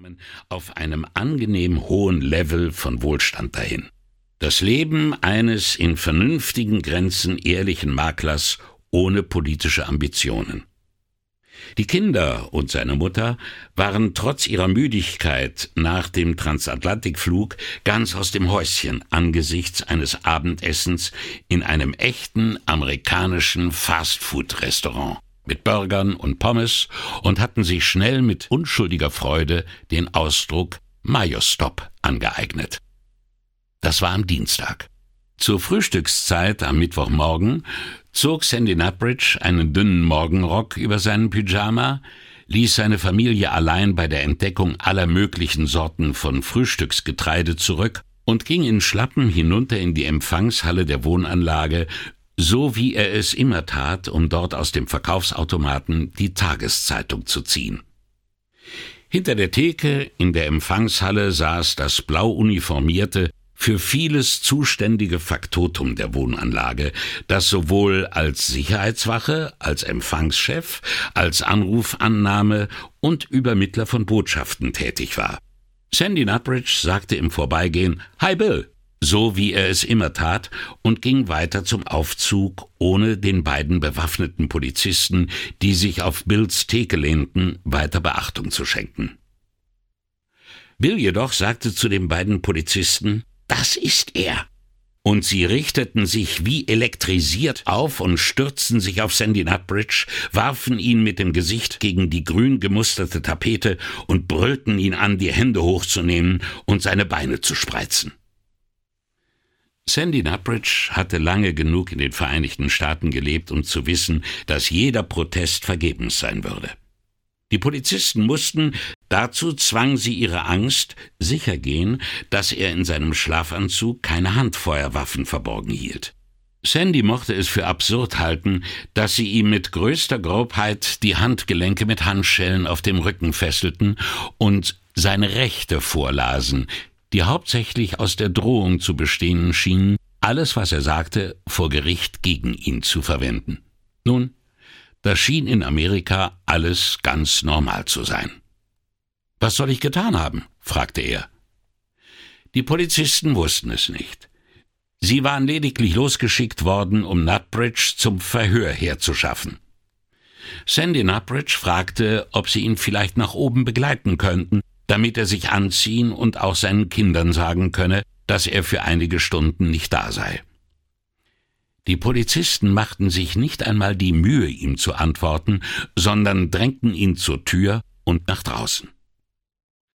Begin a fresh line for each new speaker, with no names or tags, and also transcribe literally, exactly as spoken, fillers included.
kamen auf einem angenehm hohen Level von Wohlstand dahin. Das Leben eines in vernünftigen Grenzen ehrlichen Maklers ohne politische Ambitionen. Die Kinder und seine Mutter waren trotz ihrer Müdigkeit nach dem Transatlantikflug ganz aus dem Häuschen angesichts eines Abendessens in einem echten amerikanischen Fastfood-Restaurant mit Burgern und Pommes und hatten sich schnell mit unschuldiger Freude den Ausdruck Mayo-Stop angeeignet. Das war am Dienstag. Zur Frühstückszeit am Mittwochmorgen zog Sandy Nutbridge einen dünnen Morgenrock über seinen Pyjama, ließ seine Familie allein bei der Entdeckung aller möglichen Sorten von Frühstücksgetreide zurück und ging in Schlappen hinunter in die Empfangshalle der Wohnanlage, so wie er es immer tat, um dort aus dem Verkaufsautomaten die Tageszeitung zu ziehen. Hinter der Theke in der Empfangshalle saß das blau uniformierte, für vieles zuständige Faktotum der Wohnanlage, das sowohl als Sicherheitswache, als Empfangschef, als Anrufannahme und Übermittler von Botschaften tätig war. Sandy Nutbridge sagte im Vorbeigehen »Hi Bill«, so wie er es immer tat, und ging weiter zum Aufzug, ohne den beiden bewaffneten Polizisten, die sich auf Bills Theke lehnten, weiter Beachtung zu schenken. Bill jedoch sagte zu den beiden Polizisten, »Das ist er!« Und sie richteten sich wie elektrisiert auf und stürzten sich auf Sandy Nutbridge, warfen ihn mit dem Gesicht gegen die grün gemusterte Tapete und brüllten ihn an, die Hände hochzunehmen und seine Beine zu spreizen. Sandy Nutbridge hatte lange genug in den Vereinigten Staaten gelebt, um zu wissen, dass jeder Protest vergebens sein würde. Die Polizisten mussten, dazu zwang sie ihre Angst, sichergehen, dass er in seinem Schlafanzug keine Handfeuerwaffen verborgen hielt. Sandy mochte es für absurd halten, dass sie ihm mit größter Grobheit die Handgelenke mit Handschellen auf dem Rücken fesselten und seine Rechte vorlasen, die hauptsächlich aus der Drohung zu bestehen schienen, alles, was er sagte, vor Gericht gegen ihn zu verwenden. Nun, da schien in Amerika alles ganz normal zu sein. »Was soll ich getan haben?« fragte er. Die Polizisten wussten es nicht. Sie waren lediglich losgeschickt worden, um Nutbridge zum Verhör herzuschaffen. Sandy Nutbridge fragte, ob sie ihn vielleicht nach oben begleiten könnten, damit er sich anziehen und auch seinen Kindern sagen könne, dass er für einige Stunden nicht da sei. Die Polizisten machten sich nicht einmal die Mühe, ihm zu antworten, sondern drängten ihn zur Tür und nach draußen.